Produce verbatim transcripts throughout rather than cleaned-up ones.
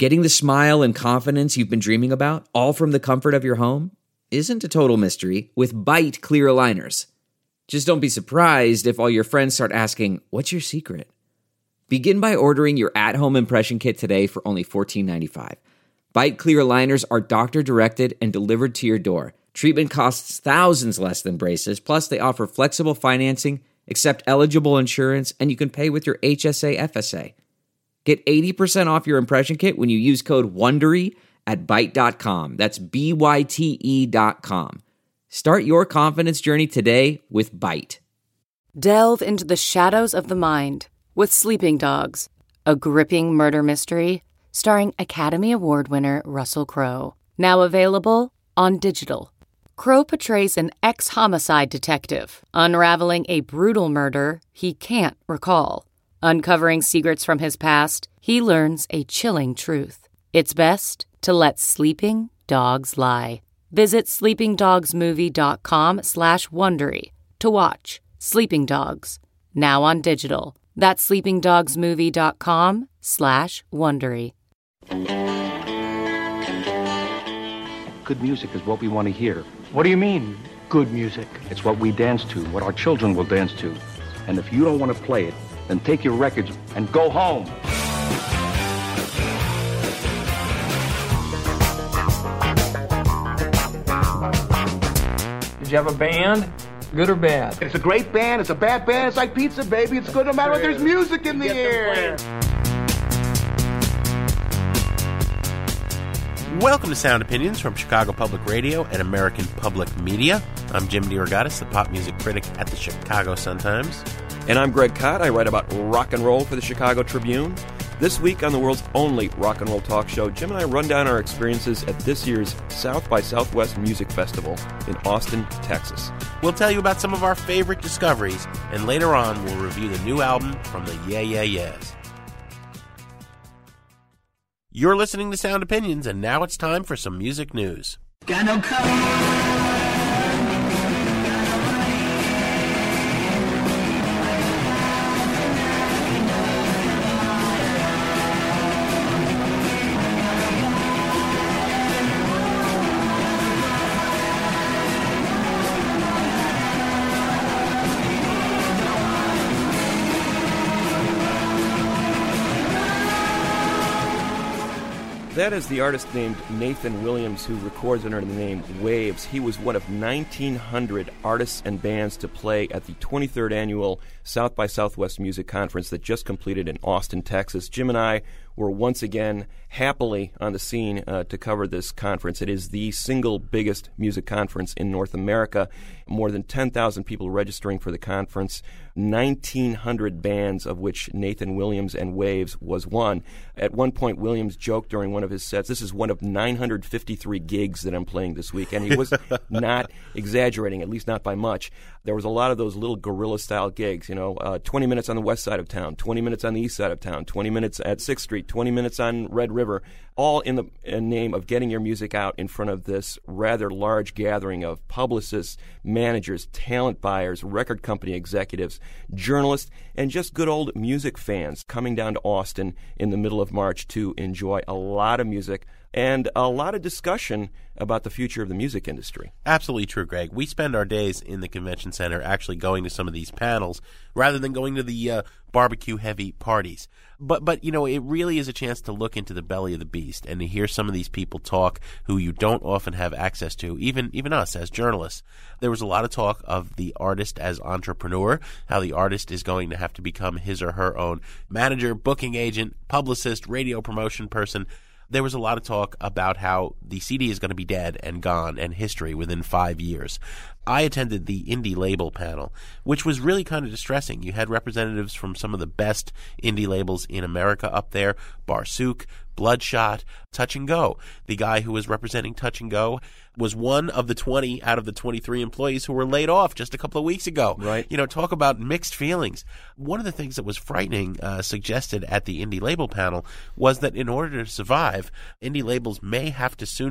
Getting the smile and confidence you've been dreaming about, all from the comfort of your home, isn't a total mystery with Byte clear aligners. Just don't be surprised if all your friends start asking, "What's your secret?" Begin by ordering your at-home impression kit today for only fourteen ninety-five. Byte clear aligners are doctor-directed and delivered to your door. Treatment costs thousands less than braces, plus they offer flexible financing, accept eligible insurance, and you can pay with your H S A F S A. Get eighty percent off your impression kit when you use code WONDERY at byte dot com. That's B Y T E dot com. Start your confidence journey today with Byte. Delve into the shadows of the mind with Sleeping Dogs, a gripping murder mystery starring Academy Award winner Russell Crowe. Now available on digital. Crowe portrays an ex-homicide detective unraveling a brutal murder he can't recall. Uncovering secrets from his past, he learns a chilling truth. It's best to let sleeping dogs lie. Visit sleepingdogsmovie.com slash Wondery to watch Sleeping Dogs, now on digital. That's sleepingdogsmovie.com slash Wondery. Good music is what we want to hear. What do you mean, good music? It's what we dance to, what our children will dance to. And if you don't want to play it, then take your records and go home. Did you have a band? Good or bad? It's a great band. It's a bad band. It's like pizza, baby. It's good no matter what. There's music in the air. Welcome to Sound Opinions from Chicago Public Radio and American Public Media. I'm Jim DeRogatis, the pop music critic at the Chicago Sun-Times. And I'm Greg Kot. I write about rock and roll for the Chicago Tribune. This week on the world's only rock and roll talk show, Jim and I run down our experiences at this year's South by Southwest Music Festival in Austin, Texas. We'll tell you about some of our favorite discoveries, and later on we'll review the new album from the Yeah Yeah Yeahs. You're listening to Sound Opinions, and now it's time for some music news. Got no color. That is the artist named Nathan Williams, who records under the name Waves. He was one of nineteen hundred artists and bands to play at the twenty-third annual South by Southwest Music Conference that just completed in Austin, Texas. Jim and I were once again happily on the scene uh, to cover this conference. It is the single biggest music conference in North America. More than ten thousand people registering for the conference, nineteen hundred bands, of which Nathan Williams and Waves was one. At one point, Williams joked during one of his sets, "This is one of nine hundred fifty-three gigs that I'm playing this week." And he was not exaggerating, at least not by much. There was a lot of those little guerrilla-style gigs, you know, uh, twenty minutes on the west side of town, twenty minutes on the east side of town, twenty minutes at sixth Street, twenty minutes on Red River, all in the in name of getting your music out in front of this rather large gathering of publicists, managers, talent buyers, record company executives, journalists, and just good old music fans coming down to Austin in the middle of March to enjoy a lot of music and a lot of discussion about the future of the music industry. Absolutely true, Greg. We spend our days in the convention center actually going to some of these panels rather than going to the uh, barbecue-heavy parties. But, but you know, it really is a chance to look into the belly of the beast and to hear some of these people talk who you don't often have access to, even even us as journalists. There was a lot of talk of the artist as entrepreneur, how the artist is going to have to become his or her own manager, booking agent, publicist, radio promotion person. There was a lot of talk about how the C D is going to be dead and gone and history within five years. I attended the indie label panel, which was really kind of distressing. You had representatives from some of the best indie labels in America up there, Barsuk, Bloodshot, Touch and Go. The guy who was representing Touch and Go was one of the twenty out of the twenty-three employees who were laid off just a couple of weeks ago. Right. You know, talk about mixed feelings. One of the things that was frightening, uh, suggested at the indie label panel, was that in order to survive, indie labels may have to soon be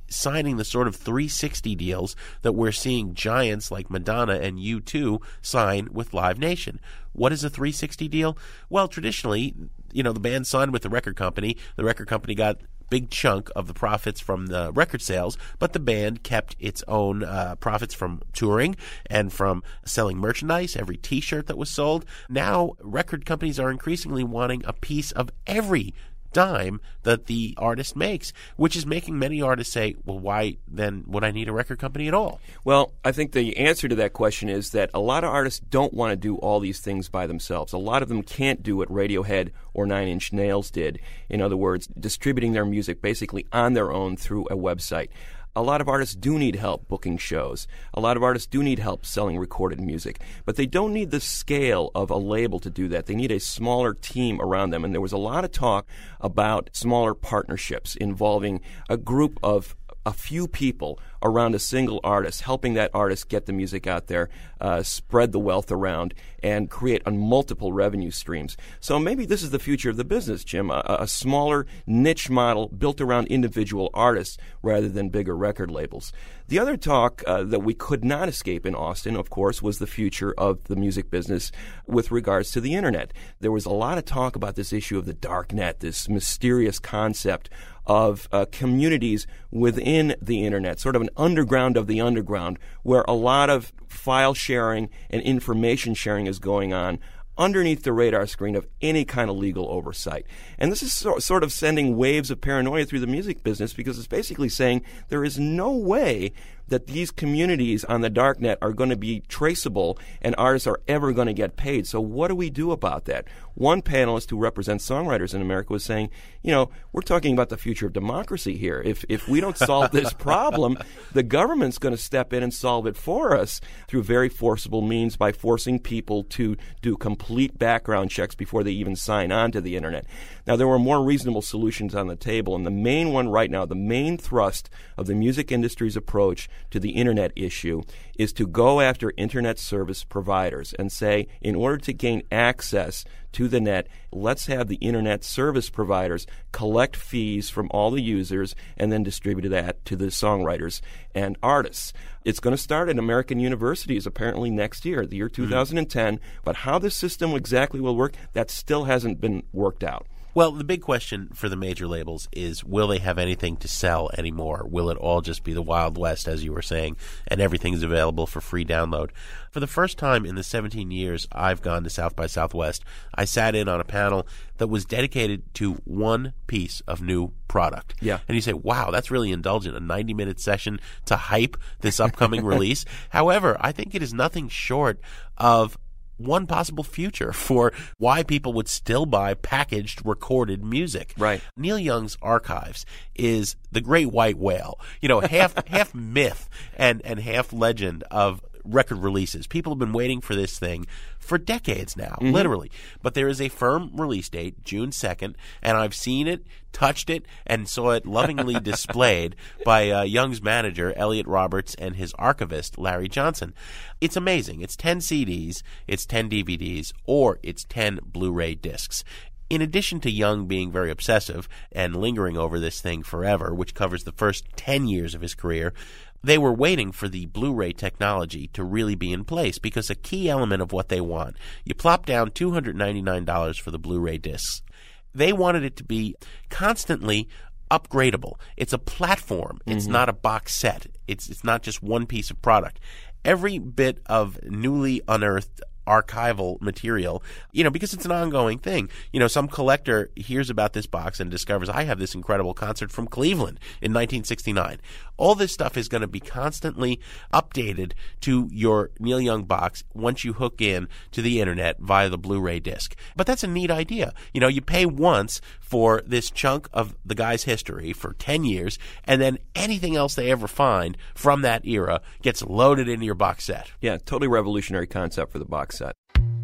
signing the sort of three sixty deals that we're seeing giants like Madonna and U two sign with Live Nation. What is a three sixty deal? Well, traditionally, you know, the band signed with the record company. The record company got big chunk of the profits from the record sales, but the band kept its own uh, profits from touring and from selling merchandise, every T-shirt that was sold. Now, record companies are increasingly wanting a piece of every dime that the artist makes, which is making many artists say, well, why then would I need a record company at all? Well, I think the answer to that question is that a lot of artists don't want to do all these things by themselves. A lot of them can't do what Radiohead or Nine Inch Nails did. In other words, distributing their music basically on their own through a website. A lot of artists do need help booking shows. A lot of artists do need help selling recorded music. But they don't need the scale of a label to do that. They need a smaller team around them. And there was a lot of talk about smaller partnerships involving a group of a few people around a single artist, helping that artist get the music out there, uh, spread the wealth around, and create a multiple revenue streams. So maybe this is the future of the business, Jim, a, a smaller niche model built around individual artists rather than bigger record labels. The other talk uh, that we could not escape in Austin, of course, was the future of the music business with regards to the Internet. There was a lot of talk about this issue of the dark net, this mysterious concept of uh, communities within the Internet, sort of an underground of the underground, where a lot of file sharing and information sharing is going on underneath the radar screen of any kind of legal oversight. And this is so, sort of sending waves of paranoia through the music business, because it's basically saying there is no way that these communities on the darknet are going to be traceable and artists are ever going to get paid. So what do we do about that? One panelist who represents songwriters in America was saying, you know, we're talking about the future of democracy here. If if we don't solve this problem, the government's going to step in and solve it for us through very forcible means by forcing people to do complete background checks before they even sign on to the Internet. Now, there were more reasonable solutions on the table, and the main one right now, the main thrust of the music industry's approach to the Internet issue is to go after Internet service providers and say, in order to gain access to the net, let's have the Internet service providers collect fees from all the users and then distribute that to the songwriters and artists. It's going to start at American universities apparently next year, the year two thousand ten, mm-hmm. but how this system exactly will work, that still hasn't been worked out. Well, the big question for the major labels is, will they have anything to sell anymore? Will it all just be the Wild West, as you were saying, and everything's available for free download? For the first time in the seventeen years I've gone to South by Southwest, I sat in on a panel that was dedicated to one piece of new product. Yeah. And you say, wow, that's really indulgent, a ninety-minute session to hype this upcoming release. However, I think it is nothing short of one possible future for why people would still buy packaged recorded music. Right. Neil Young's Archives is the great white whale, you know, half half myth and, and half legend of record releases. People have been waiting for this thing for decades now, mm-hmm. literally. But there is a firm release date, June second, and I've seen it, touched it, and saw it lovingly displayed by uh, Young's manager, Elliot Roberts, and his archivist, Larry Johnson. It's amazing. It's ten C Ds, it's ten D V Ds, or it's ten Blu-ray discs. In addition to Young being very obsessive and lingering over this thing forever, which covers the first ten years of his career, they were waiting for the Blu-ray technology to really be in place, because a key element of what they want, you plop down two hundred ninety-nine dollars for the Blu-ray discs. They wanted it to be constantly upgradable. It's a platform. It's mm-hmm. not a box set. It's it's not just one piece of product. Every bit of newly unearthed archival material, you know, because it's an ongoing thing. You know, some collector hears about this box and discovers, I have this incredible concert from Cleveland in nineteen sixty-nine. All this stuff is going to be constantly updated to your Neil Young box once you hook in to the Internet via the Blu-ray disc. But that's a neat idea. You know, you pay once for this chunk of the guy's history for ten years, and then anything else they ever find from that era gets loaded into your box set. Yeah, totally revolutionary concept for the box set.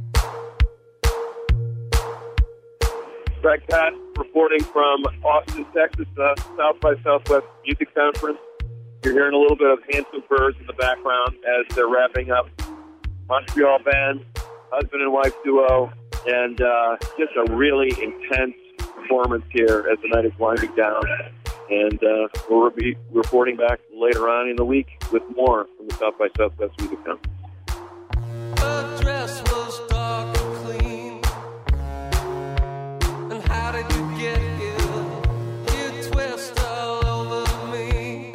Greg Pat reporting from Austin, Texas, uh, South by Southwest Music Conference. You're hearing a little bit of Handsome Furs in the background as they're wrapping up. Montreal band, husband and wife duo, and uh, just a really intense performance here as the night is winding down. And uh, we'll be reporting back later on in the week with more from the South by Southwest Music Conference. Her dress was dark and clean. And how did you get here? You twist all over me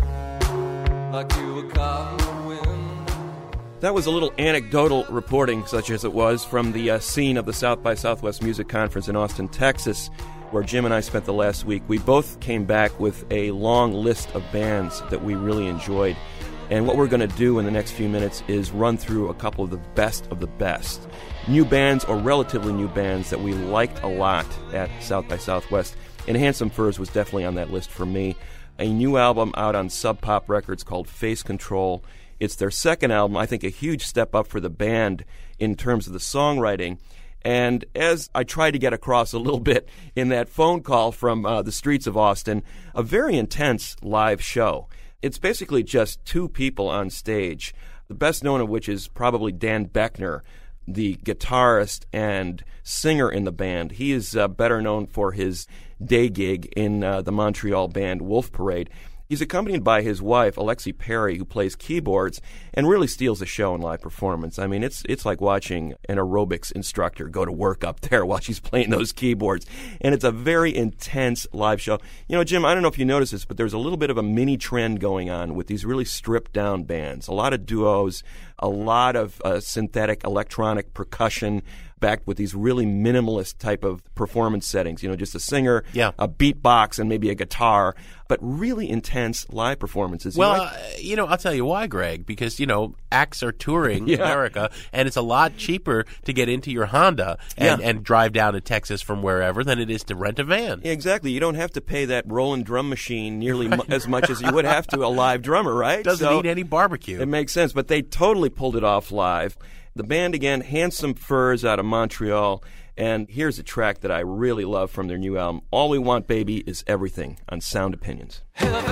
like you were caught in the wind. That was a little anecdotal reporting, such as it was, from the uh, scene of the South by Southwest Music Conference in Austin, Texas, where Jim and I spent the last week. We both came back with a long list of bands that we really enjoyed. And what we're going to do in the next few minutes is run through a couple of the best of the best. New bands or relatively new bands that we liked a lot at South by Southwest. And Handsome Furs was definitely on that list for me. A new album out on Sub Pop Records called Face Control. It's their second album, I think a huge step up for the band in terms of the songwriting. And as I tried to get across a little bit in that phone call from uh, the streets of Austin, a very intense live show. It's basically just two people on stage, the best known of which is probably Dan Beckner, the guitarist and singer in the band. He is uh, better known for his day gig in uh, the Montreal band Wolf Parade. He's accompanied by his wife, Alexi Perry, who plays keyboards and really steals the show in live performance. I mean, it's it's like watching an aerobics instructor go to work up there while she's playing those keyboards. And it's a very intense live show. You know, Jim, I don't know if you noticed this, but there's a little bit of a mini trend going on with these really stripped-down bands. A lot of duos, a lot of uh, synthetic electronic percussion, backed with these really minimalist type of performance settings. You know, just a singer, yeah. a beatbox, and maybe a guitar, but really intense live performances. Well, you, like- uh, you know, I'll tell you why, Greg, because, you know, acts are touring yeah. America, and it's a lot cheaper to get into your Honda and, yeah. and drive down to Texas from wherever than it is to rent a van. Yeah, exactly. You don't have to pay that Roland drum machine nearly mu- as much as you would have to a live drummer, right? Doesn't so need any barbecue. It makes sense, but they totally pulled it off live. The band, again, Handsome Furs out of Montreal, and here's a track that I really love from their new album, All We Want, Baby, Is Everything, on Sound Opinions.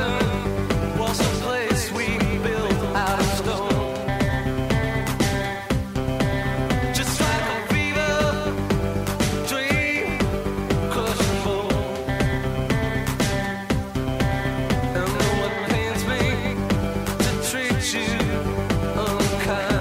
Heaven was a place we built out of stone. Just like a fever dream, crushing bone. And though it pains me to treat you unkind,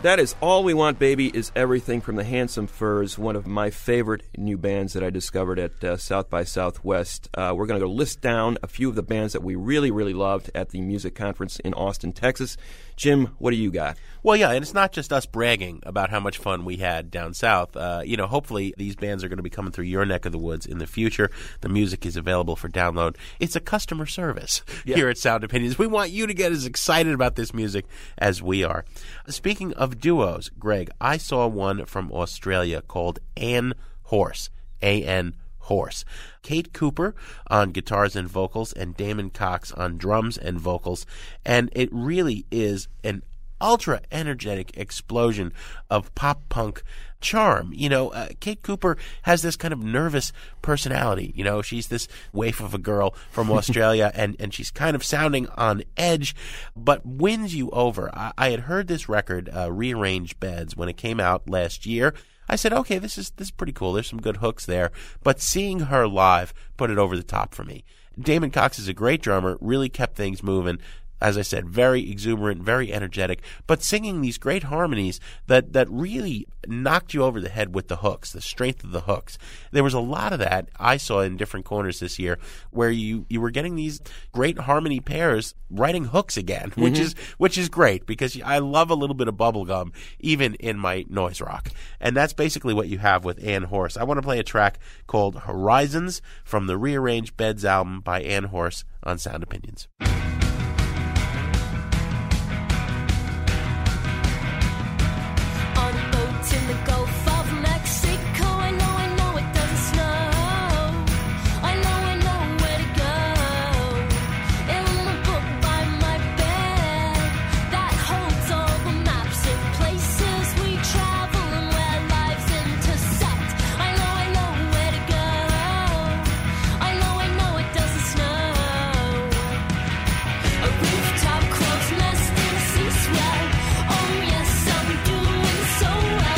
That is All We Want, Baby, is Everything from the Handsome Furs, one of my favorite new bands that I discovered at uh, South by Southwest. Uh, we're going to go list down a few of the bands that we really, really loved at the music conference in Austin, Texas. Jim, what do you got? Well, yeah, and it's not just us bragging about how much fun we had down south. Uh, you know, hopefully these bands are going to be coming through your neck of the woods in the future. The music is available for download. It's a customer service yeah. here at Sound Opinions. We want you to get as excited about this music as we are. Speaking of duos, Greg, I saw one from Australia called An Horse, A N Horse. Kate Cooper on guitars and vocals and Damon Cox on drums and vocals. And it really is an ultra energetic explosion of pop punk charm. You know, uh, Kate Cooper has this kind of nervous personality. You know, she's this waif of a girl from Australia, and, and she's kind of sounding on edge, but wins you over. I, I had heard this record, uh, Rearranged Beds, when it came out last year. I said, okay, this is this is pretty cool. There's some good hooks there. But seeing her live put it over the top for me. Damon Cox is a great drummer, really kept things moving. As I said, very exuberant, very energetic, but singing these great harmonies that, that really knocked you over the head with the hooks, the strength of the hooks. There was a lot of that I saw in different corners this year where you, you were getting these great harmony pairs writing hooks again, mm-hmm. which is which is great because I love a little bit of bubblegum even in my noise rock. And that's basically what you have with An Horse. I want to play a track called Horizons from the Rearranged Beds album by An Horse on Sound Opinions. In the Gulf of Mexico, I know, I know it doesn't snow. I know, I know where to go. In the book by my bed that holds all the maps of places we travel and where lives intersect. I know, I know where to go. I know, I know it doesn't snow. A rooftop crow's nest in a sea swell. Oh yes, I'm doing so well.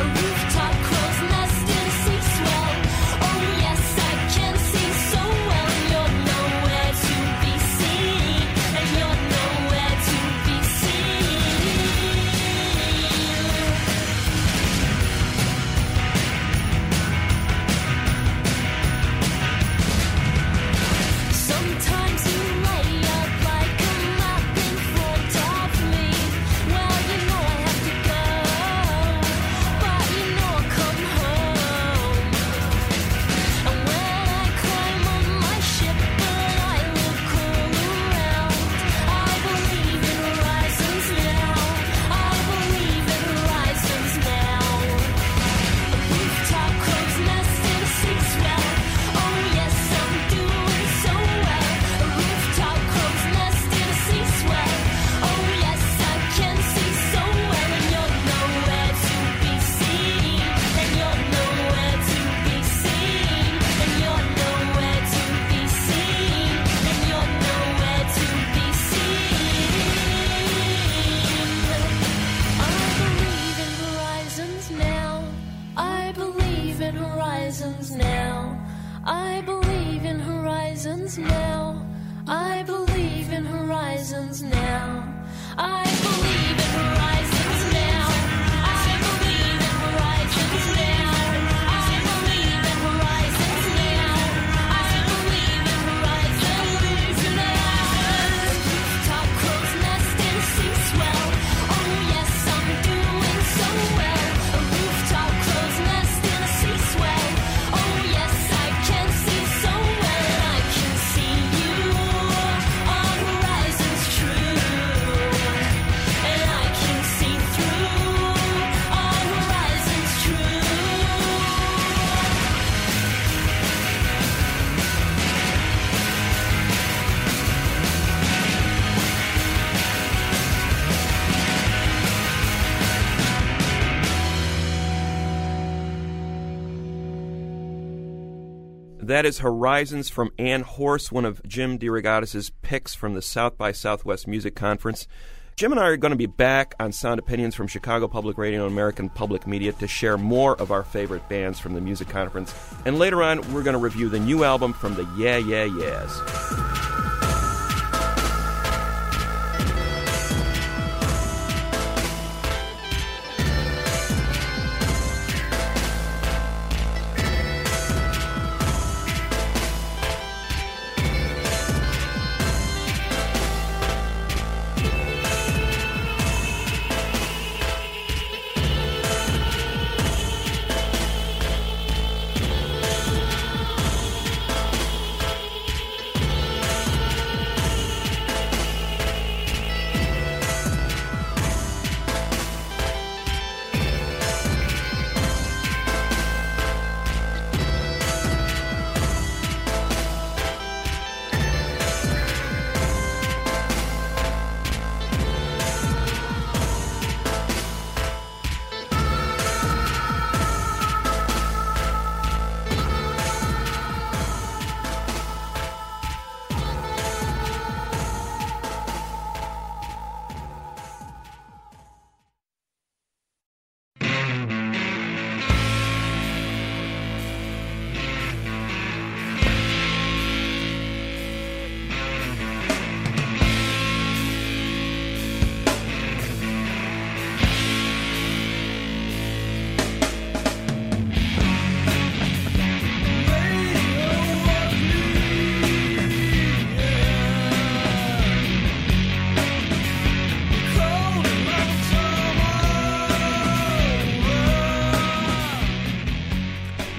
That is Horizons from An Horse, one of Jim DeRogatis' picks from the South by Southwest Music Conference. Jim and I are going to be back on Sound Opinions from Chicago Public Radio and American Public Media to share more of our favorite bands from the music conference. And later on, we're going to review the new album from the Yeah Yeah Yeahs.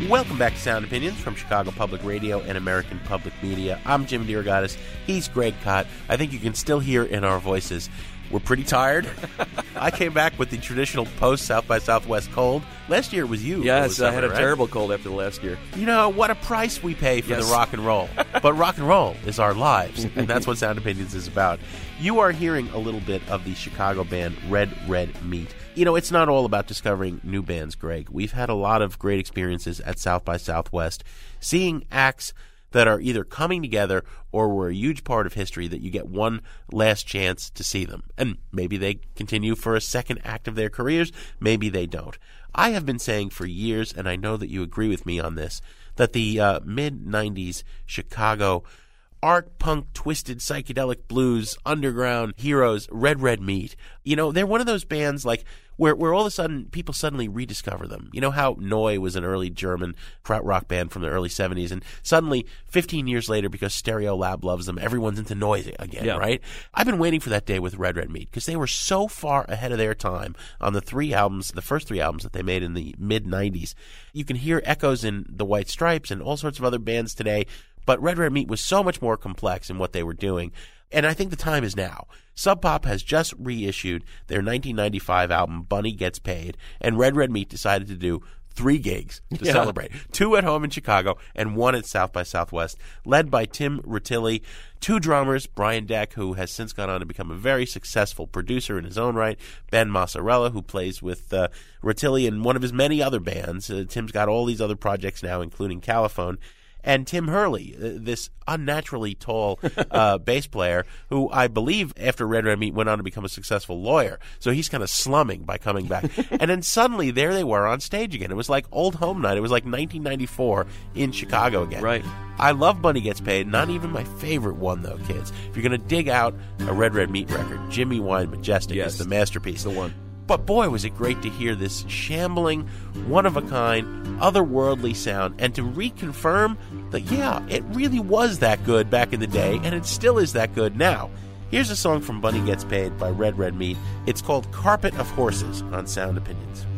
Welcome back to Sound Opinions from Chicago Public Radio and American Public Media. I'm Jim DeRogatis. He's Greg Kot. I think you can still hear in our voices we're pretty tired. I came back with the traditional post-South by Southwest cold. Last year it was you. Yes, summer, I had a right? terrible cold after the last year. You know, what a price we pay for Yes. the rock and roll. But rock and roll is our lives, and that's what Sound Opinions is about. You are hearing a little bit of the Chicago band Red Red Meat. You know, it's not all about discovering new bands, Greg. We've had a lot of great experiences at South by Southwest, seeing acts that are either coming together or were a huge part of history that you get one last chance to see them. And maybe they continue for a second act of their careers, maybe they don't. I have been saying for years, and I know that you agree with me on this, that the uh, mid nineties Chicago art punk, twisted, psychedelic blues, underground heroes, Red Red Meat, you know, they're one of those bands like where where all of a sudden people suddenly rediscover them. You know how Neu was an early German krautrock band from the early seventies, and suddenly fifteen years later, because Stereolab loves them, everyone's into Neu again, Yeah. right? I've been waiting for that day with Red Red Meat because they were so far ahead of their time on the three albums, the first three albums that they made in the mid nineties. You can hear echoes in the White Stripes and all sorts of other bands today, but Red Red Meat was so much more complex in what they were doing. And I think the time is now. Sub Pop has just reissued their nineteen ninety-five album, Bunny Gets Paid, and Red Red Meat decided to do three gigs to Yeah. celebrate. Two at home in Chicago and one at South by Southwest, led by Tim Rutilli, two drummers, Brian Deck, who has since gone on to become a very successful producer in his own right, Ben Massarella, who plays with uh, Rutilli in one of his many other bands. Uh, Tim's got all these other projects now, including Caliphone. And Tim Hurley, uh, this unnaturally tall uh, bass player, who I believe after Red Red Meat went on to become a successful lawyer. So he's kind of slumming by coming back. And then suddenly there they were on stage again. It was like old home night. It was like nineteen ninety-four in Chicago again. Right. I love Bunny Gets Paid. Not even my favorite one, though, kids. If you're going to dig out a Red Red Meat record, Jimmy Wine Majestic Yes. is the masterpiece. The one. But boy, was it great to hear this shambling, one-of-a-kind, otherworldly sound, and to reconfirm that, yeah, it really was that good back in the day, and it still is that good now. Here's a song from Bunny Gets Paid by Red Red Meat. It's called Carpet of Horses on Sound Opinions.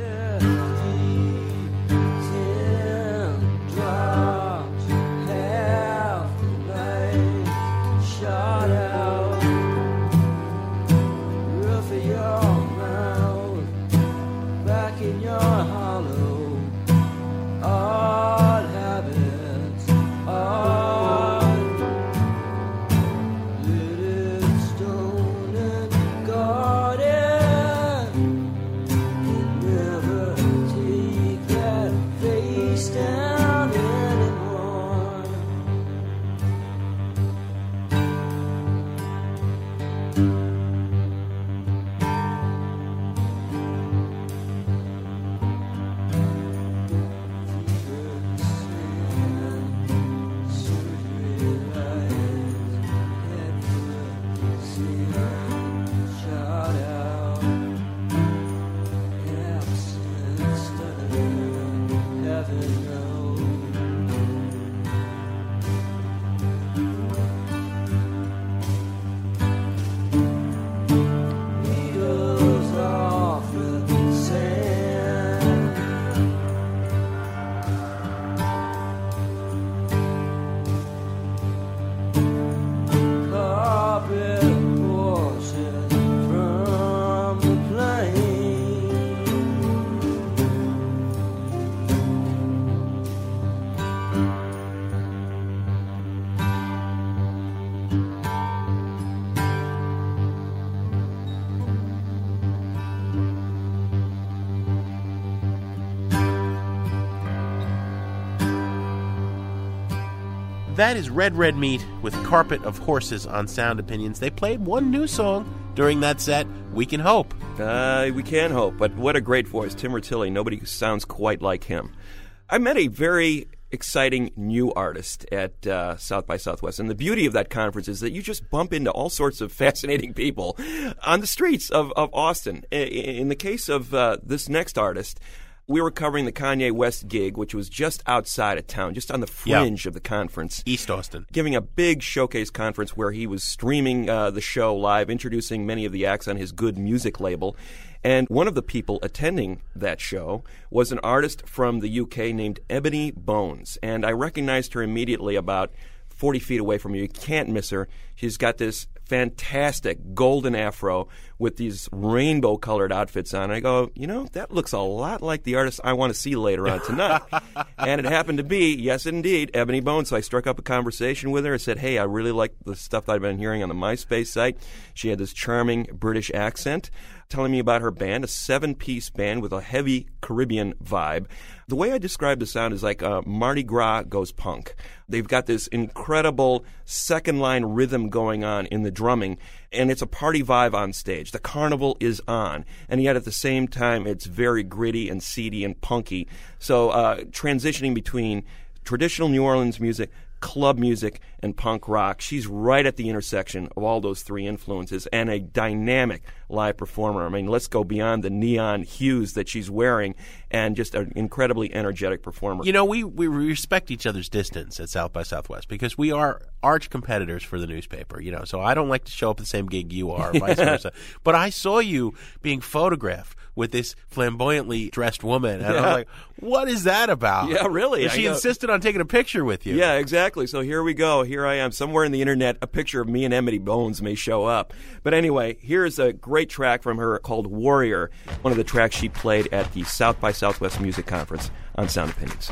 That is Red Red Meat with Carpet of Horses on Sound Opinions. They played one new song during that set, We Can Hope. Uh, we can hope, but what a great voice. Tim Rutilli, nobody sounds quite like him. I met a very exciting new artist at uh, South by Southwest, and the beauty of that conference is that you just bump into all sorts of fascinating people on the streets of, of Austin. I- In the case of uh, this next artist, We were covering the Kanye West gig, which was just outside of town, just on the fringe yeah. of the conference. East Austin. Giving a big showcase conference where he was streaming uh, the show live, introducing many of the acts on his Good Music label. And one of the people attending that show was an artist from the U K named Ebony Bones. And I recognized her immediately about forty feet away from you. You can't miss her. She's got this fantastic golden afro with these rainbow-colored outfits on. I go, you know, that looks a lot like the artist I want to see later on tonight. And it happened to be, yes, indeed, Ebony Bones. So I struck up a conversation with her. I said, hey, I really like the stuff that I've been hearing on the MySpace site. She had this charming British accent, telling me about her band, a seven-piece band with a heavy Caribbean vibe. The way I describe the sound is like uh, Mardi Gras goes punk. They've got this incredible second-line rhythm going on in the drumming, and it's a party vibe on stage. The carnival is on, and yet at the same time, it's very gritty and seedy and punky. So uh, transitioning between traditional New Orleans music, club music, and punk rock. She's right at the intersection of all those three influences, and a dynamic live performer. I mean, let's go beyond the neon hues that she's wearing, and just an incredibly energetic performer. You know, we, we respect each other's distance at South by Southwest because we are arch competitors for the newspaper, you know, so I don't like to show up at the same gig you are, vice versa. But I saw you being photographed with this flamboyantly dressed woman, and yeah. I was like, what is that about? Yeah, really. And she insisted on taking a picture with you. Yeah, exactly. So here we go. Here I am. Somewhere in the internet, a picture of me and Ebony Bones may show up. But anyway, here's a great track from her called Warrior, one of the tracks she played at the South by Southwest Music Conference on Sound Opinions.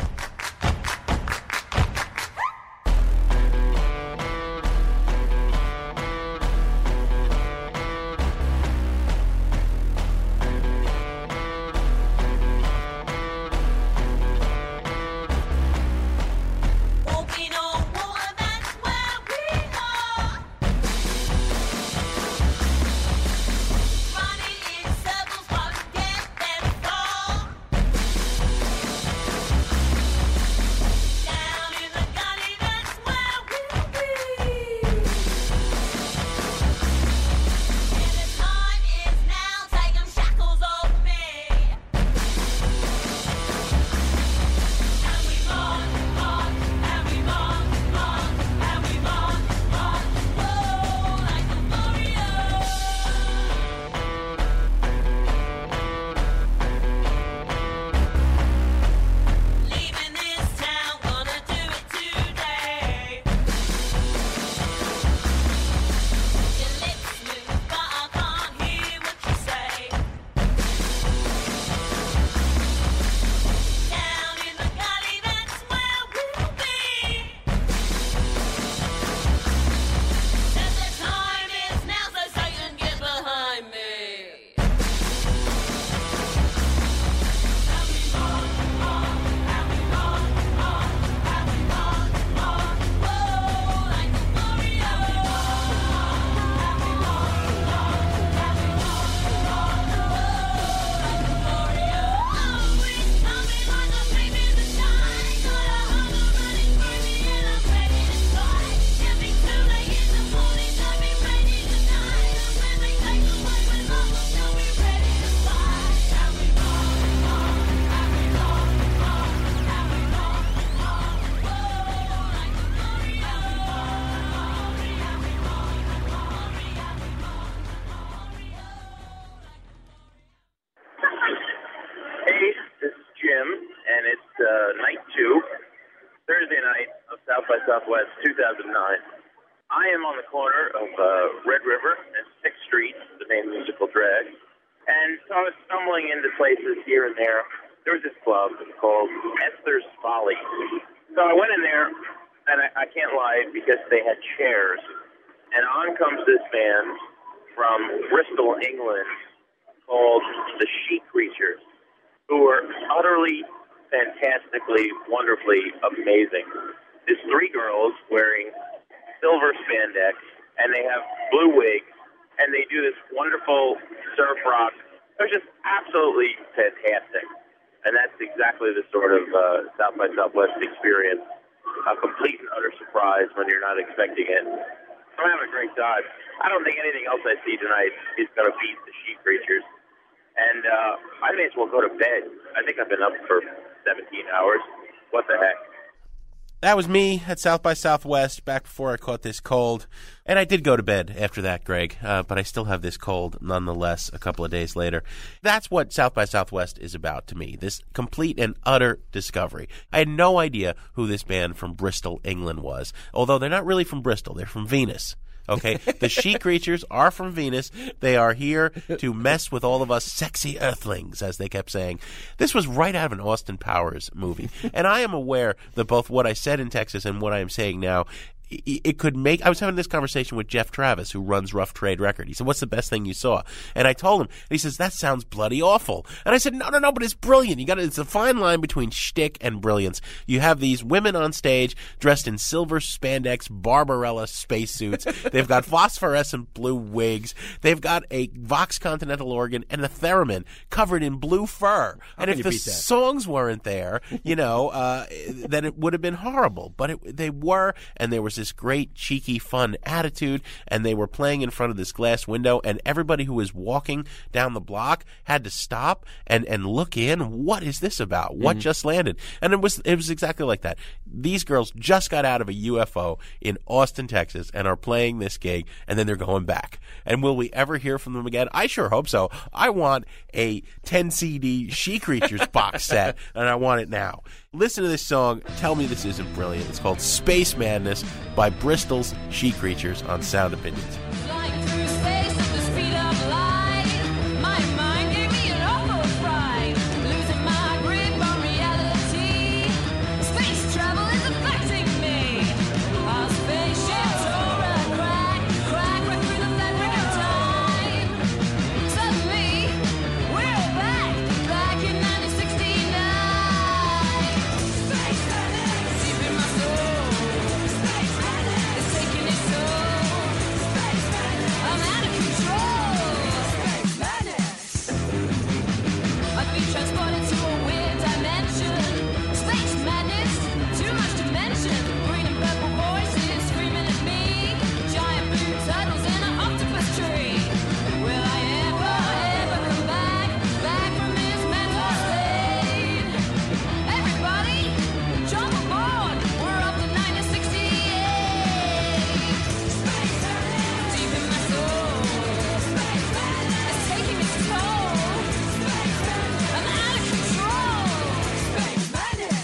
Southwest two thousand nine. I am on the corner of uh, Red River and sixth Street, the main musical drag. And so I was stumbling into places here and there. There was this club called Esther's Folly. So I went in there, and I, I can't lie because they had chairs. And on comes this band from Bristol, England, called the She Creatures, who were utterly, fantastically, wonderfully amazing. There's three girls wearing silver spandex, and they have blue wigs, and they do this wonderful surf rock. It was just absolutely fantastic. And that's exactly the sort of uh, South by Southwest experience, a complete and utter surprise when you're not expecting it. I'm having a great time. I don't think anything else I see tonight is going to beat the She Creatures. and uh, I may as well go to bed. I think I've been up for seventeen hours. What the heck? That was me at South by Southwest back before I caught this cold. And I did go to bed after that, Greg, uh, but I still have this cold nonetheless a couple of days later. That's what South by Southwest is about to me, this complete and utter discovery. I had no idea who this band from Bristol, England was, although they're not really from Bristol. They're from Venus. Okay, the She Creatures are from Venus. They are here to mess with all of us sexy earthlings, as they kept saying. This was right out of an Austin Powers movie. And I am aware that both what I said in Texas and what I am saying now, it could make – I was having this conversation with Jeff Travis, who runs Rough Trade Record. He said, what's the best thing you saw? And I told him, and he says, that sounds bloody awful. And I said, no, no, no, but it's brilliant. You got It's a fine line between shtick and brilliance. You have these women on stage dressed in silver spandex Barbarella spacesuits. They've got phosphorescent blue wigs. They've got a Vox Continental organ and a theremin covered in blue fur. How and can if you the beat that? songs weren't there, you know, uh, then it would have been horrible. But it, they were, and there was this great, cheeky, fun attitude, and they were playing in front of this glass window, and everybody who was walking down the block had to stop and, and look in. What is this about? What Mhm. just landed? And it was it was exactly like that. These girls just got out of a U F O in Austin, Texas, and are playing this gig, and then they're going back. And will we ever hear from them again? I sure hope so. I want a ten C D She Creatures box set, and I want it now. Listen to this song. Tell me this isn't brilliant. It's called Space Madness by Bristol's She Creatures on Sound Opinions. Flying through space at the speed of light. My mind gave me an awful fright. Losing my grip on reality. Space travel is affecting me. Our spaceship tore a crack, crack right through the fabric of time. Suddenly, we're back, back in nineteen sixty-nine. Space madness, deep in my soul. Space madness, it's taking its toll. Space madness, I'm out of control. Space madness. I've been transported to a weird dimension. Space madness, too much to mention. Green and purple voices screaming at me. Giant blue turtles in an octopus tree. Will I ever, ever come back, back from this mental state? Everybody, jump aboard. We're up to nineteen sixty-eight. Space madness, deep in my soul. Space madness, it's taking its toll. Space madness, I'm out of control. Space madness.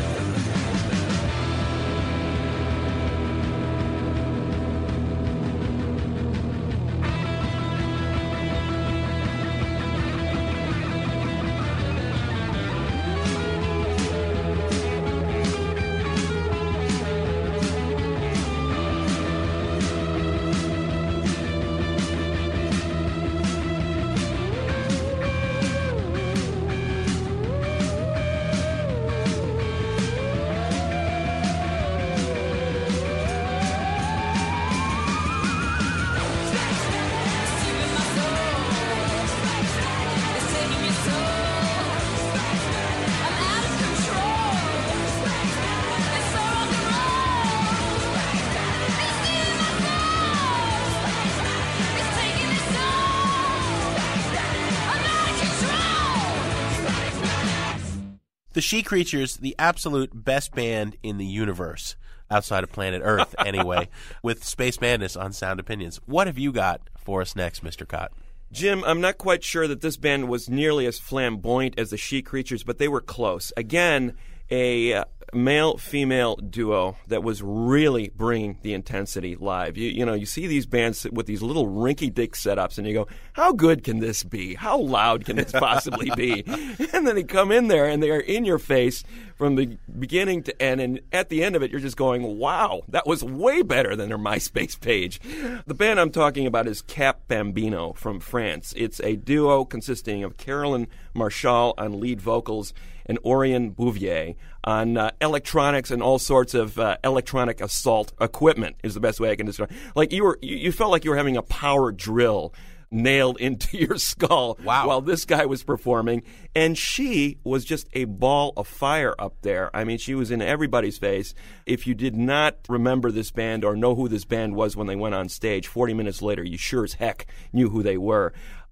The She Creatures, the absolute best band in the universe, outside of planet Earth anyway, with Space Madness on Sound Opinions. What have you got for us next, Mister Cott? Jim, I'm not quite sure that this band was nearly as flamboyant as the She Creatures, but they were close. Again, a uh, male-female duo that was really bringing the intensity live. You, you know, you see these bands with these little rinky-dink setups, and you go, how good can this be? How loud can this possibly be? And then they come in there, and they are in your face from the beginning to end, and at the end of it, you're just going, wow, that was way better than their MySpace page. The band I'm talking about is Cap Bambino from France. It's a duo consisting of Carolyn Marchal on lead vocals and Orion Bouvier on uh, electronics and all sorts of uh, electronic assault equipment is the best way I can describe. Like you were, you, you felt like you were having a power drill nailed into your skull Wow. while this guy was performing, and she was just a ball of fire up there. I mean, she was in everybody's face. If you did not remember this band or know who this band was when they went on stage, forty minutes later, you sure as heck knew who they were.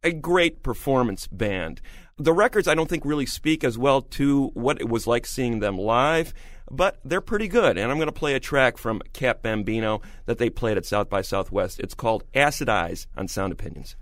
a great performance band. The records, I don't think, really speak as well to what it was like seeing them live, but they're pretty good. And I'm going to play a track from Cap Bambino that they played at South by Southwest. It's called Acid Eyes on Sound Opinions.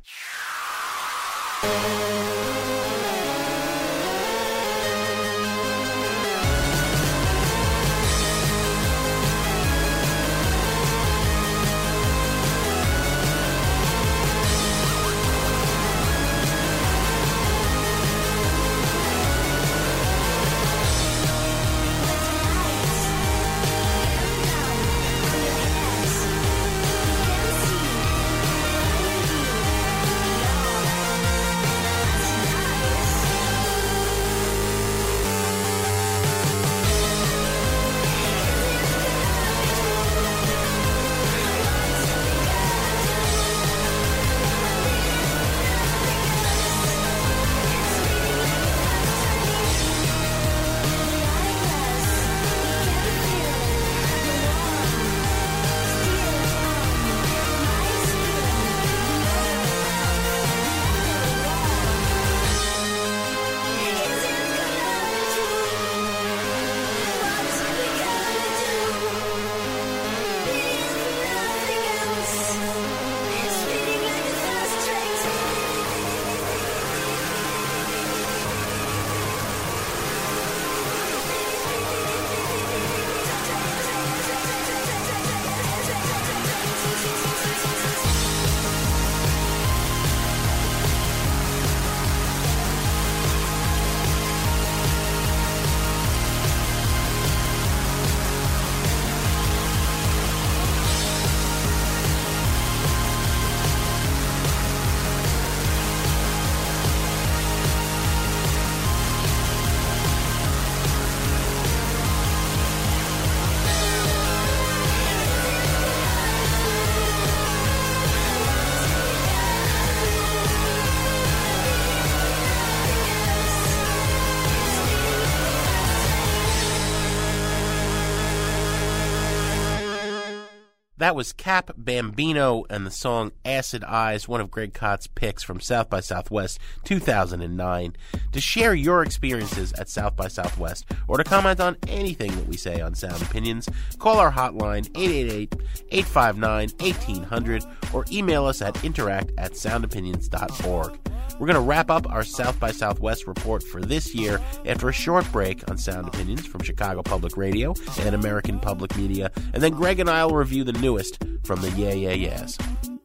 That was Cap Bambino and the song Acid Eyes, one of Greg Kott's picks from South by Southwest two thousand nine. To share your experiences at South by Southwest or to comment on anything that we say on Sound Opinions, call our hotline eight eight eight, eight five nine, one eight hundred or email us at interact at sound opinions dot org. We're going to wrap up our South by Southwest report for this year after a short break on Sound Opinions from Chicago Public Radio and American Public Media, and then Greg and I will review the newest from the Yeah Yeah Yeahs.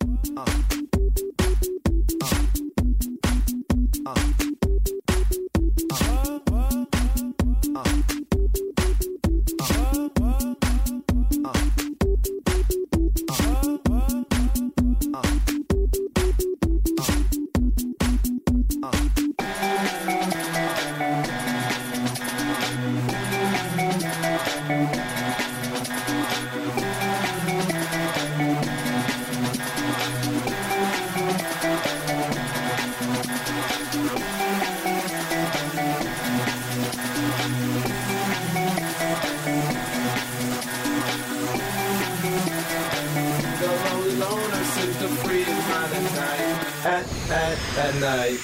At night.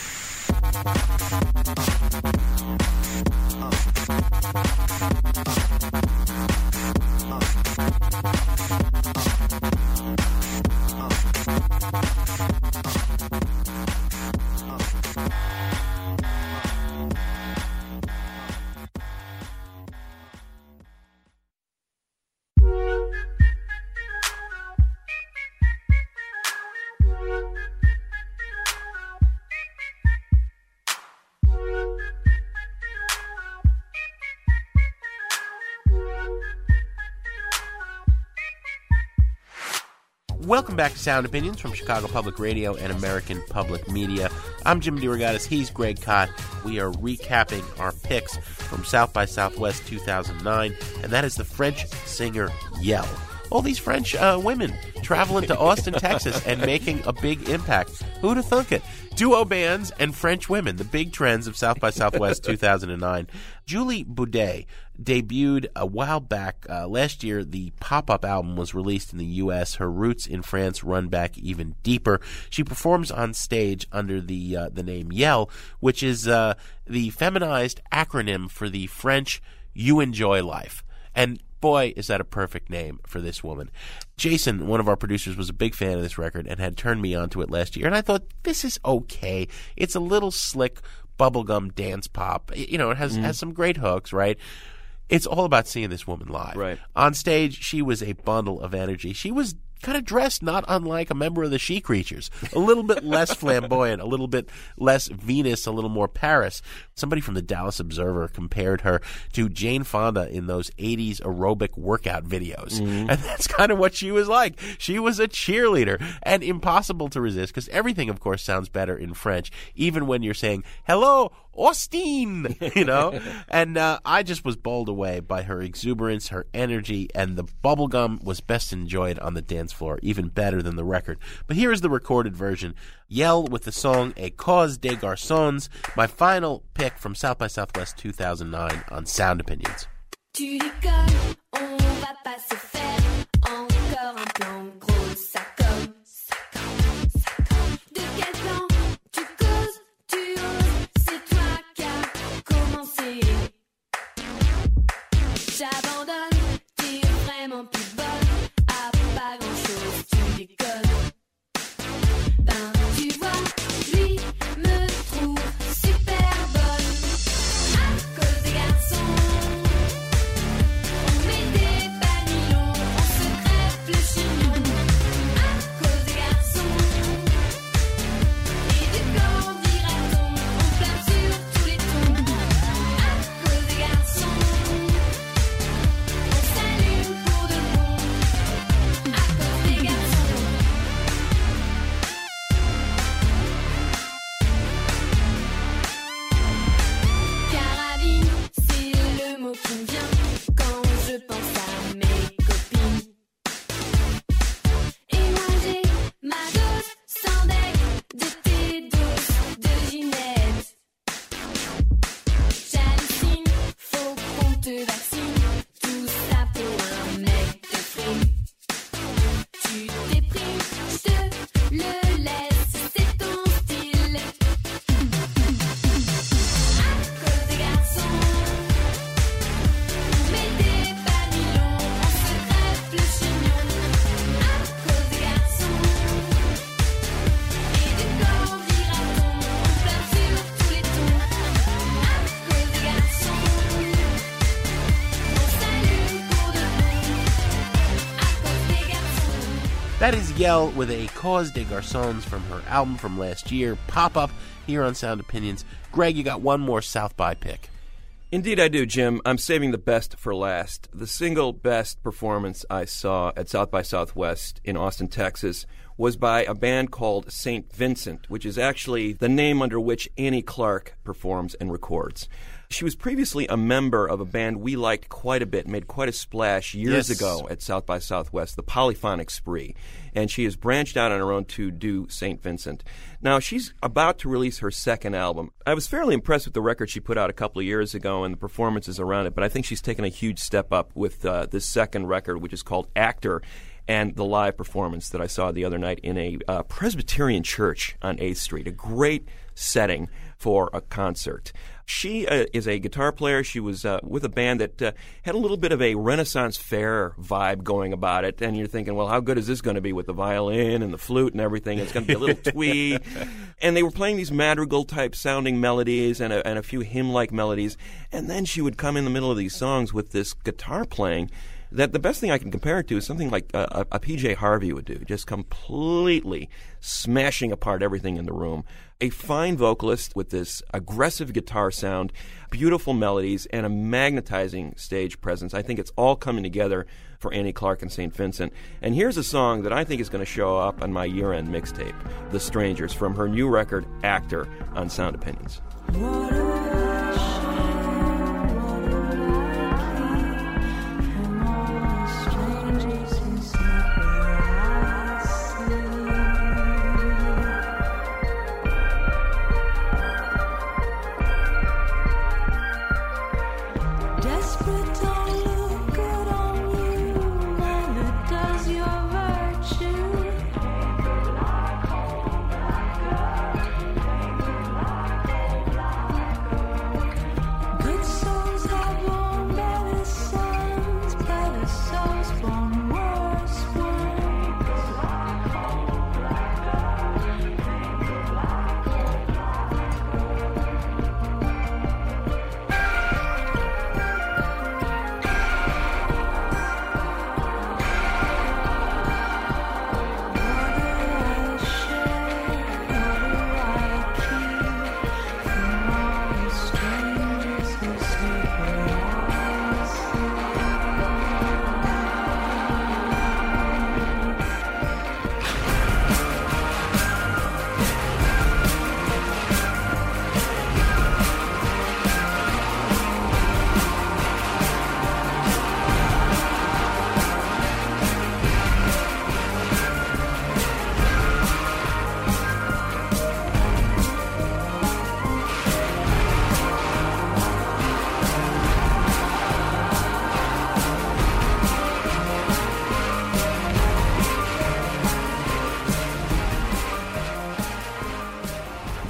Welcome back to Sound Opinions from Chicago Public Radio and American Public Media. I'm Jim DeRogatis. He's Greg Kott. We are recapping our picks from South by Southwest two thousand nine, and that is the French singer Yell. all these French uh, women traveling to Austin, Texas, and making a big impact. Who'd have thunk it? Duo bands and French women, the big trends of South by Southwest two thousand nine. Julie Boudet debuted a while back. Uh, last year, the pop-up album was released in the U S. Her roots in France run back even deeper. She performs on stage under the uh, the name Yell, which is uh, the feminized acronym for the French "You Enjoy Life." And boy, is that a perfect name for this woman. Jason, one of our producers, was a big fan of this record and had turned me onto it last year. And I thought, this is okay. It's a little slick bubblegum dance pop. You know, it has, mm. has some great hooks, right? It's all about seeing this woman live. Right. On stage, she was a bundle of energy. She was kind of dressed not unlike a member of the She Creatures. A little bit less flamboyant, a little bit less Venus, a little more Paris. Somebody from the Dallas Observer compared her to Jane Fonda in those eighties aerobic workout videos. Mm-hmm. And that's kind of what she was like. She was a cheerleader and impossible to resist because everything, of course, sounds better in French, even when you're saying, hello, Austin, you know? And uh, I just was bowled away by her exuberance, her energy, and the bubblegum was best enjoyed on the dance floor, even better than the record. But here is the recorded version. Yell with the song A Cause des Garçons, my final pick from South by Southwest two thousand nine on Sound Opinions. Tu déconnes, on va pas se faire encore un plan gros, ça comme, ça comme, ça comme. De quel plan tu causes, tu oses, c'est toi qui as commencé. J'abandonne, t'es vraiment plus bonne, à pas grand chose, tu déconnes. Ben tu vois, lui me trouve super bonne, à cause des garçons. On met des banilons, on se crève le chignon, à cause des garçons. Et du camp dira-t-on, on flamme sur tous les tons, à cause des garçons. On s'allume pour de bon, à cause des garçons. Carabine, c'est le mot qui me vient quand je pense à mes copines. Et moi j'ai ma dose sans deck de thé douce de Ginette. J'hallucine, faut qu'on te vaccine, tout ça pour un mec de frime. Tu déprimes, je te le laisse, c'est ton style. À cause des garçons, on met des banilons, on se crève le chignon. À cause des garçons, et du camp dira-t-on, on flamme sur tous les tons. À cause des garçons, on s'allume pour de bon. À cause des garçons. That is Yell with A Cause des Garçons from her album from last year, Pop Up, here on Sound Opinions. Greg, you got one more South by pick. Indeed I do, Jim. I'm saving the best for last. The single best performance I saw at South by Southwest in Austin, Texas, was by a band called Saint Vincent, which is actually the name under which Annie Clark performs and records. She was previously a member of a band we liked quite a bit, made quite a splash years Yes. ago at South by Southwest, the Polyphonic Spree. And she has branched out on her own to do Saint Vincent. Now, she's about to release her second album. I was fairly impressed with the record she put out a couple of years ago and the performances around it, but I think she's taken a huge step up with uh, this second record, which is called Actor, and the live performance that I saw the other night in a uh, Presbyterian church on eighth street, a great setting for a concert. She uh, is a guitar player. She was uh, with a band that uh, had a little bit of a Renaissance fair vibe going about it, and you're thinking, well, how good is this going to be with the violin and the flute and everything? It's going to be a little twee. And they were playing these madrigal-type sounding melodies and a, and a few hymn-like melodies, and then she would come in the middle of these songs with this guitar playing that the best thing I can compare it to is something like a, a P J Harvey would do, just completely smashing apart everything in the room. A fine vocalist with this aggressive guitar sound, beautiful melodies, and a magnetizing stage presence. I think it's all coming together for Annie Clark and Saint Vincent. And here's a song that I think is going to show up on my year-end mixtape, The Strangers, from her new record, Actor, on Sound Opinions. Strangers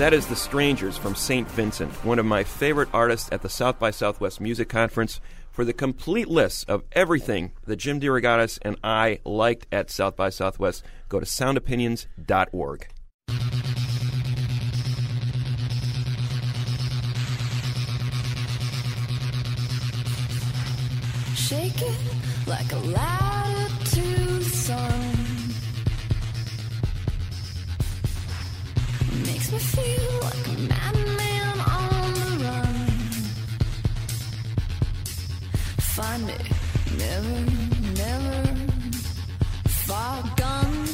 That is The Strangers from Saint Vincent, one of my favorite artists at the South by Southwest Music Conference. For the complete list of everything that Jim DeRogatis and I liked at South by Southwest, go to sound opinions dot org. Shake it like a ladder to the sun. Makes me feel like a madman on the run. Find me, never, never far gone.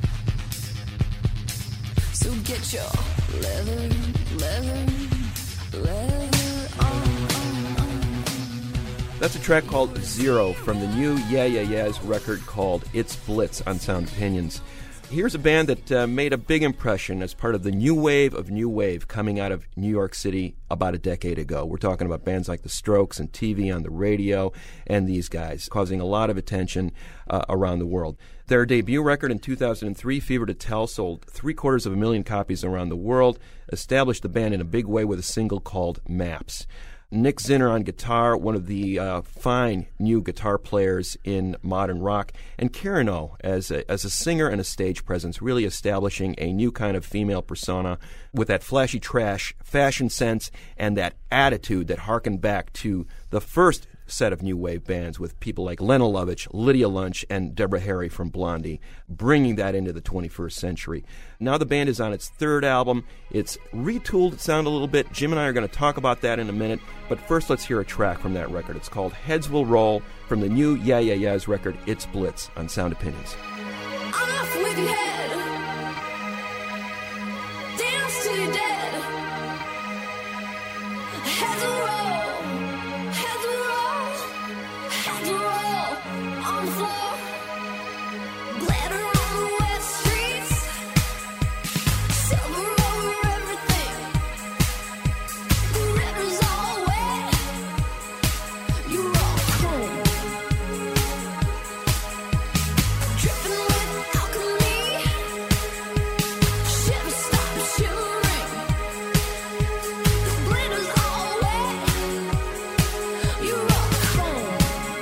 So get your leather, leather, leather on. That's a track called Zero from the new Yeah Yeah Yeahs record called It's Blitz on Sound Opinions. Here's a band that uh, made a big impression as part of the new wave of new wave coming out of New York City about a decade ago. We're talking about bands like The Strokes and T V on the radio and these guys, causing a lot of attention uh, around the world. Their debut record in two thousand three, Fever to Tell, sold three quarters of a million copies around the world, established the band in a big way with a single called Maps. Nick Zinner on guitar, one of the uh, fine new guitar players in modern rock, and Karen O as a, as a singer and a stage presence, really establishing a new kind of female persona with that flashy trash fashion sense and that attitude that harkened back to the first set of new wave bands with people like Lena Lovitch, Lydia Lunch, and Deborah Harry from Blondie, bringing that into the twenty-first century. Now the band is on its third album. It's retooled sound a little bit. Jim and I are going to talk about that in a minute, but first let's hear a track from that record. It's called Heads Will Roll from the new Yeah Yeah Yeahs record, It's Blitz, on Sound Opinions. Off with your head. Dance till you're dead. Heads will roll. Heads will roll. Heads will roll on the floor. Glitter on the wet streets. Silver over everything. The river's all wet. You're all chrome. Dripping with alchemy. Shiver, stop shivering. The glitter's all wet. You're all chrome.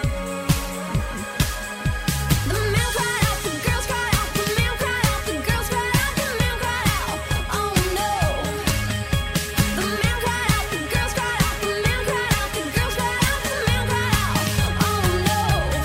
The man cried out, the girls cried out, the man cried out, the girls cried out, the man cried out. Oh no. The man cried out, the girls cried out, the man cried out, the girls cried out, the man cried out. Oh no.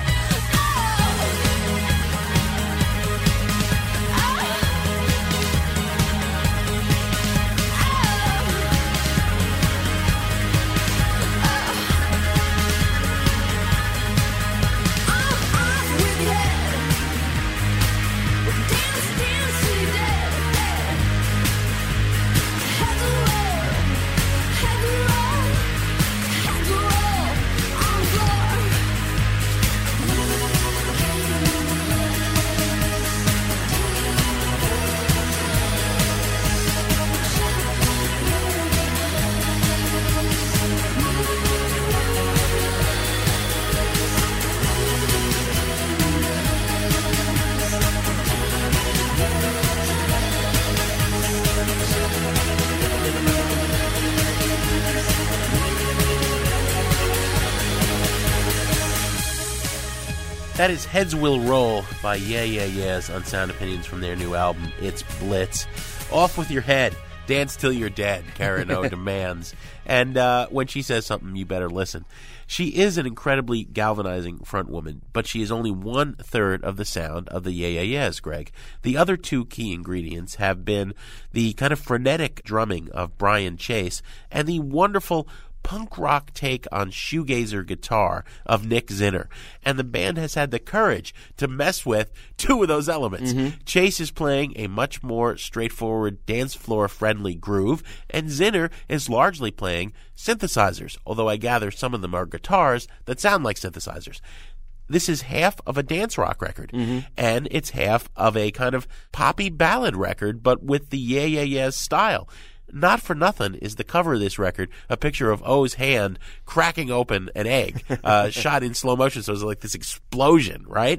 That is Heads Will Roll by Yeah Yeah Yeahs on Sound Opinions from their new album, It's Blitz. Off with your head. Dance till you're dead, Karen O demands. And uh, when she says something, you better listen. She is an incredibly galvanizing frontwoman, but she is only one-third of the sound of the Yeah Yeah Yeahs, Greg. The other two key ingredients have been the kind of frenetic drumming of Brian Chase and the wonderful punk rock take on shoegazer guitar of Nick Zinner. And the band has had the courage to mess with two of those elements. Mm-hmm. Chase is playing a much more straightforward dance floor friendly groove, and Zinner is largely playing synthesizers, although I gather some of them are guitars that sound like synthesizers. This is half of a dance rock record, mm-hmm. and it's half of a kind of poppy ballad record, but with the Yeah Yeah Yeahs style. Not for nothing is the cover of this record a picture of O's hand cracking open an egg, uh, shot in slow motion, so it's like this explosion, right?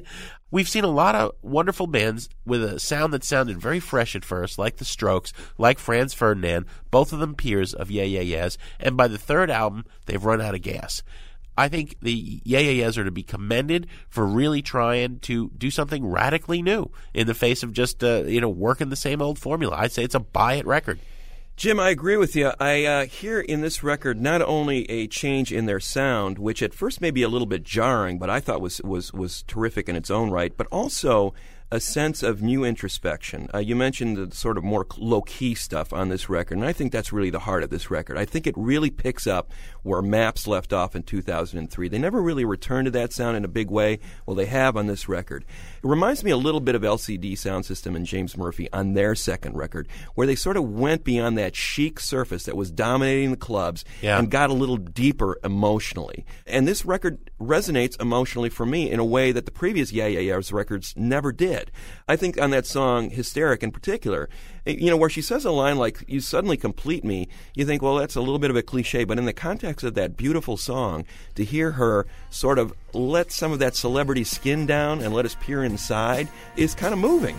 We've seen a lot of wonderful bands with a sound that sounded very fresh at first, like the Strokes, like Franz Ferdinand, both of them peers of Yeah Yeah Yeahs, and by the third album, they've run out of gas. I think the Yeah Yeah Yeahs are to be commended for really trying to do something radically new in the face of just, uh, you know, working the same old formula. I'd say it's a buy-it record. Jim, I agree with you. I uh, hear in this record not only a change in their sound, which at first may be a little bit jarring, but I thought was was, was terrific in its own right, but also a sense of new introspection. Uh, you mentioned the sort of more low-key stuff on this record, and I think that's really the heart of this record. I think it really picks up where Maps left off in two thousand three. They never really returned to that sound in a big way. Well, they have on this record. It reminds me a little bit of L C D Sound System and James Murphy on their second record, where they sort of went beyond that chic surface that was dominating the clubs yeah. and got a little deeper emotionally. And this record resonates emotionally for me in a way that the previous Yeah Yeah Yeahs records never did. I think on that song, Hysteric in particular, you know, where she says a line like, "You suddenly complete me," you think, well, that's a little bit of a cliche, but in the context of that beautiful song, to hear her sort of let some of that celebrity skin down and let us peer inside is kind of moving.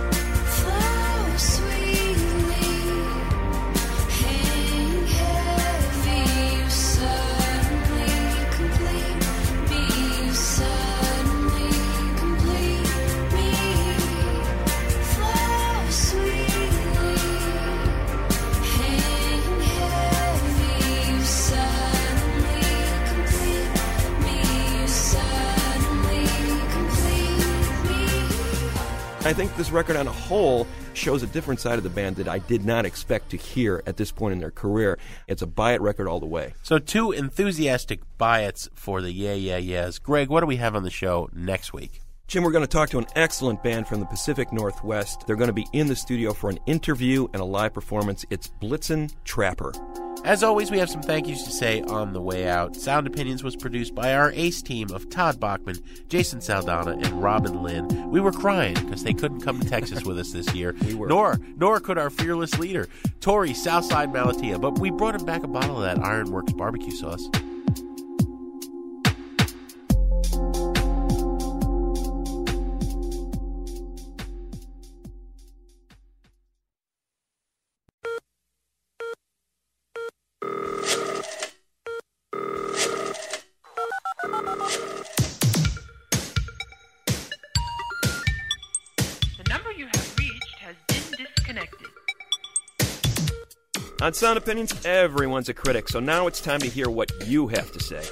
I think this record on a whole shows a different side of the band that I did not expect to hear at this point in their career. It's a buy-it record all the way. So two enthusiastic buy-its for the Yeah Yeah Yeahs. Greg, what do we have on the show next week? Jim, we're going to talk to an excellent band from the Pacific Northwest. They're going to be in the studio for an interview and a live performance. It's Blitzen Trapper. As always, we have some thank yous to say on the way out. Sound Opinions was produced by our ace team of Todd Bachman, Jason Saldana, and Robin Lynn. We were crying because they couldn't come to Texas with us this year, we were. nor nor could our fearless leader, Tori Southside Malatia. But we brought him back a bottle of that Ironworks barbecue sauce. On Sound Opinions, everyone's a critic, so now it's time to hear what you have to say.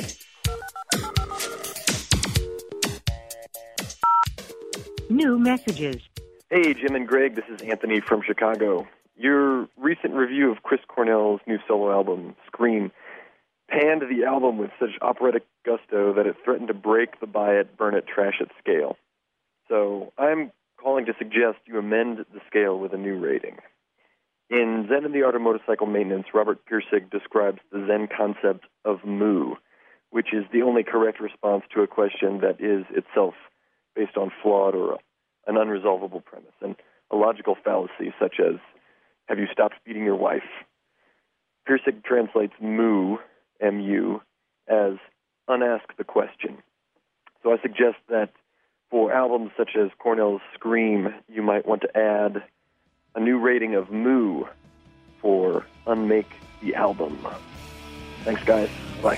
New messages. Hey, Jim and Greg, this is Anthony from Chicago. Your recent review of Chris Cornell's new solo album, Scream, panned the album with such operatic gusto that it threatened to break the buy it, burn it, trash it scale. So I'm calling to suggest you amend the scale with a new rating. In Zen and the Art of Motorcycle Maintenance, Robert Pirsig describes the Zen concept of moo, which is the only correct response to a question that is itself based on flawed or an unresolvable premise, and a logical fallacy such as, have you stopped beating your wife? Pirsig translates moo, M U, as unask the question. So I suggest that for albums such as Cornell's Scream, you might want to add a new rating of moo for unmake the album. Thanks, guys. Bye.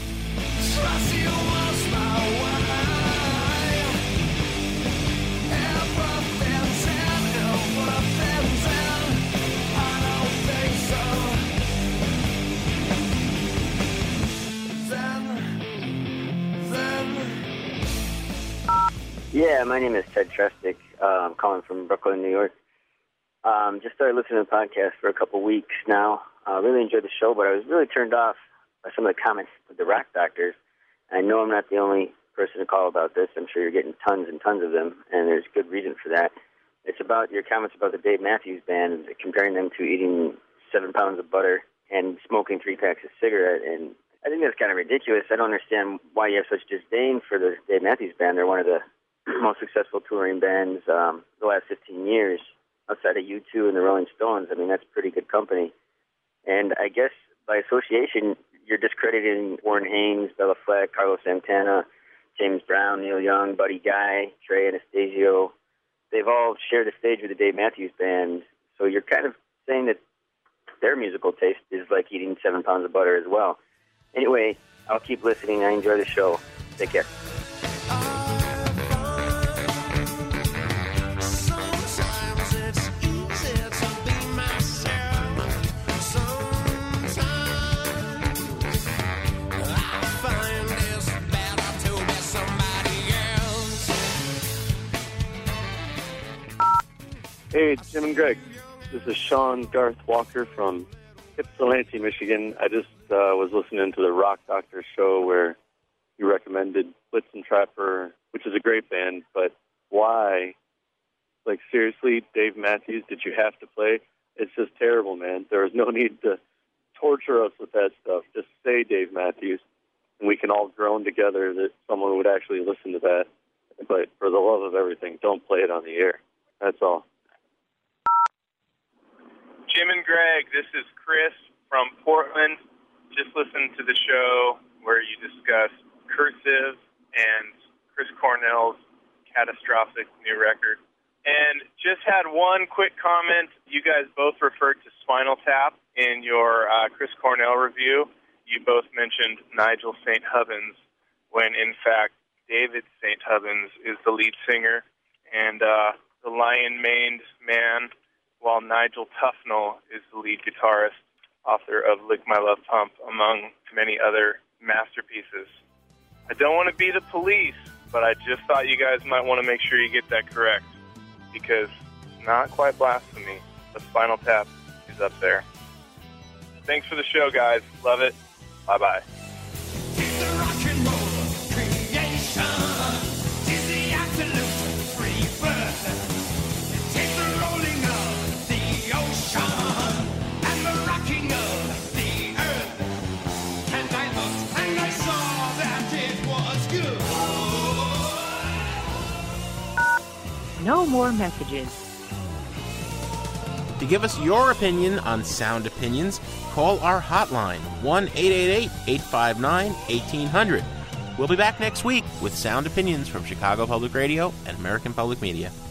Yeah, my name is Ted Trestic. Uh, I'm calling from Brooklyn, New York. Um, just started listening to the podcast for a couple weeks now. I uh, really enjoyed the show, but I was really turned off by some of the comments with the Rock Doctors. I know I'm not the only person to call about this. I'm sure you're getting tons and tons of them, and there's good reason for that. It's about your comments about the Dave Matthews Band, comparing them to eating seven pounds of butter and smoking three packs of cigarette. And I think that's kind of ridiculous. I don't understand why you have such disdain for the Dave Matthews Band. They're one of the most successful touring bands um, the last fifteen years. Outside of U two and the Rolling Stones, I mean, that's pretty good company. And I guess by association, you're discrediting Warren Haynes, Bella Fleck, Carlos Santana, James Brown, Neil Young, Buddy Guy, Trey Anastasio, they've all shared a stage with the Dave Matthews Band. So you're kind of saying that their musical taste is like eating seven pounds of butter as well. Anyway, I'll keep listening. I enjoy the show. Take care. Hey, Jim and Greg. This is Sean Garth Walker from Ypsilanti, Michigan. I just uh, was listening to the Rock Doctor show where you recommended Blitzen Trapper, which is a great band, but why? Like, seriously, Dave Matthews, did you have to play? It's just terrible, man. There was no need to torture us with that stuff. Just say Dave Matthews, and we can all groan together that someone would actually listen to that. But for the love of everything, don't play it on the air. That's all. Jim and Greg, this is Chris from Portland. Just listened to the show where you discussed Cursive and Chris Cornell's catastrophic new record. And just had one quick comment. You guys both referred to Spinal Tap in your uh, Chris Cornell review. You both mentioned Nigel Saint Hubbins, when in fact David Saint Hubbins is the lead singer and uh, the lion-maned man, while Nigel Tufnell is the lead guitarist, author of Lick My Love Pump, among many other masterpieces. I don't want to be the police, but I just thought you guys might want to make sure you get that correct, because it's not quite blasphemy, but Spinal Tap is up there. Thanks for the show, guys. Love it. Bye-bye. No more messages. To give us your opinion on Sound Opinions, call our hotline, one eight eight eight, eight five nine, one eight zero zero. We'll be back next week with Sound Opinions from Chicago Public Radio and American Public Media.